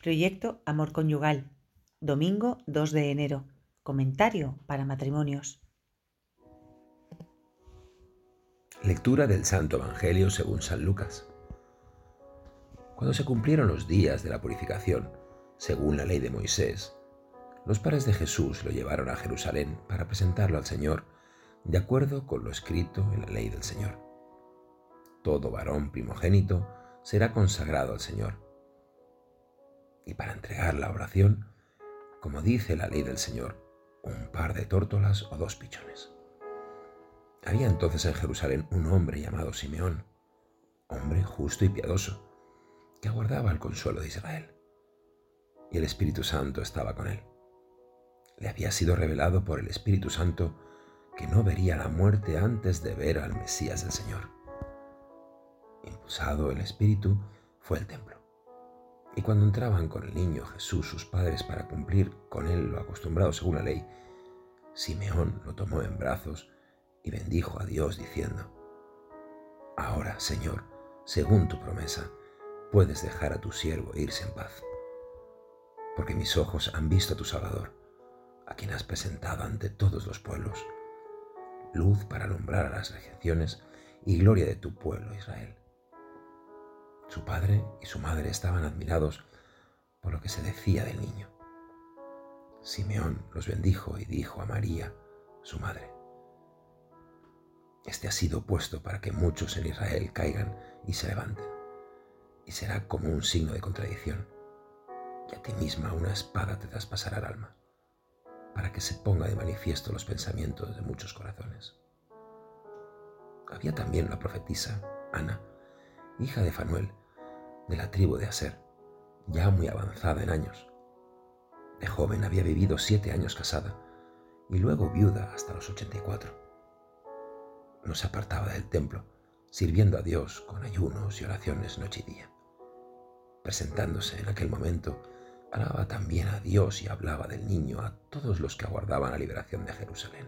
Proyecto Amor Conyugal, domingo 2 de enero. Comentario para matrimonios. Lectura del Santo Evangelio según San Lucas. Cuando se cumplieron los días de la purificación, según la ley de Moisés, los padres de Jesús lo llevaron a Jerusalén para presentarlo al Señor, de acuerdo con lo escrito en la ley del Señor. Todo varón primogénito será consagrado al Señor. Y para entregar la oración, como dice la ley del Señor, un par de tórtolas o 2 pichones. Había entonces en Jerusalén un hombre llamado Simeón, hombre justo y piadoso, que aguardaba el consuelo de Israel. Y el Espíritu Santo estaba con él. Le había sido revelado por el Espíritu Santo que no vería la muerte antes de ver al Mesías del Señor. Impulsado el Espíritu, fue al templo. Y cuando entraban con el niño Jesús sus padres para cumplir con él lo acostumbrado según la ley, Simeón lo tomó en brazos y bendijo a Dios diciendo: Ahora, Señor, según tu promesa, puedes dejar a tu siervo irse en paz. Porque mis ojos han visto a tu Salvador, a quien has presentado ante todos los pueblos, luz para alumbrar a las regiones y gloria de tu pueblo Israel. Su padre y su madre estaban admirados por lo que se decía del niño. Simeón los bendijo y dijo a María, su madre: Este ha sido puesto para que muchos en Israel caigan y se levanten, y será como un signo de contradicción, y a ti misma una espada te traspasará el alma, para que se ponga de manifiesto los pensamientos de muchos corazones. Había también una profetisa, Ana, hija de Fanuel, de la tribu de Aser, ya muy avanzada en años. De joven había vivido 7 años casada y luego viuda hasta los 84. No se apartaba del templo, sirviendo a Dios con ayunos y oraciones noche y día. Presentándose en aquel momento, alababa también a Dios y hablaba del niño a todos los que aguardaban la liberación de Jerusalén.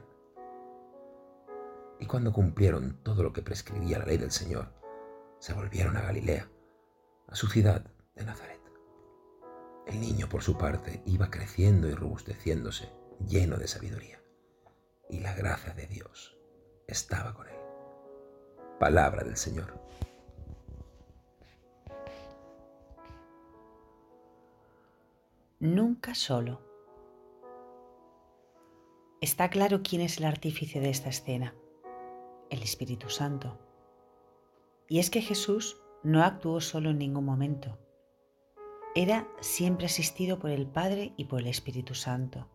Y cuando cumplieron todo lo que prescribía la ley del Señor, se volvieron a Galilea, a su ciudad de Nazaret. El niño, por su parte, iba creciendo y robusteciéndose, lleno de sabiduría, y la gracia de Dios estaba con él. Palabra del Señor. Nunca solo. Está claro quién es el artífice de esta escena: el Espíritu Santo. Y es que Jesús no actuó solo en ningún momento. Era siempre asistido por el Padre y por el Espíritu Santo.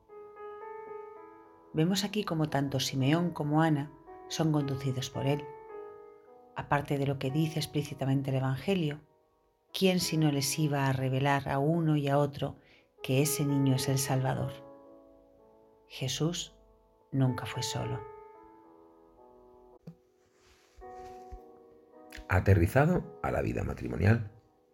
Vemos aquí como tanto Simeón como Ana son conducidos por él. Aparte de lo que dice explícitamente el Evangelio, ¿quién si no les iba a revelar a uno y a otro que ese niño es el Salvador? Jesús nunca fue solo. Aterrizado a la vida matrimonial.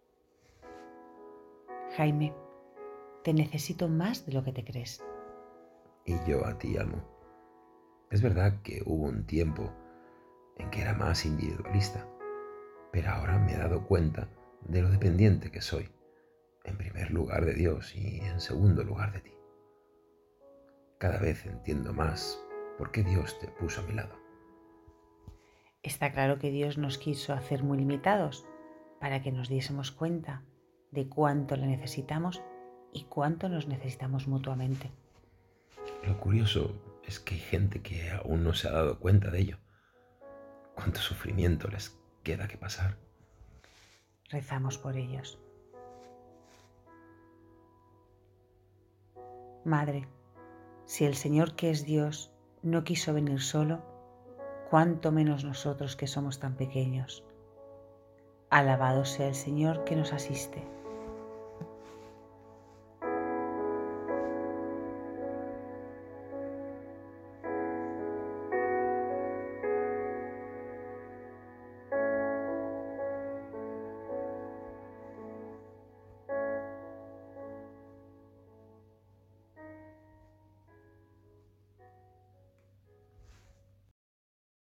Jaime, te necesito más de lo que te crees. Y yo a ti amo. Es verdad que hubo un tiempo en que era más individualista, pero ahora me he dado cuenta de lo dependiente que soy, en primer lugar de Dios y en segundo lugar de ti. Cada vez entiendo más por qué Dios te puso a mi lado. Está claro que Dios nos quiso hacer muy limitados para que nos diésemos cuenta de cuánto le necesitamos y cuánto nos necesitamos mutuamente. Lo curioso es que hay gente que aún no se ha dado cuenta de ello. ¿Cuánto sufrimiento les queda que pasar? Rezamos por ellos. Madre, si el Señor, que es Dios, no quiso venir solo, cuánto menos nosotros que somos tan pequeños. Alabado sea el Señor que nos asiste.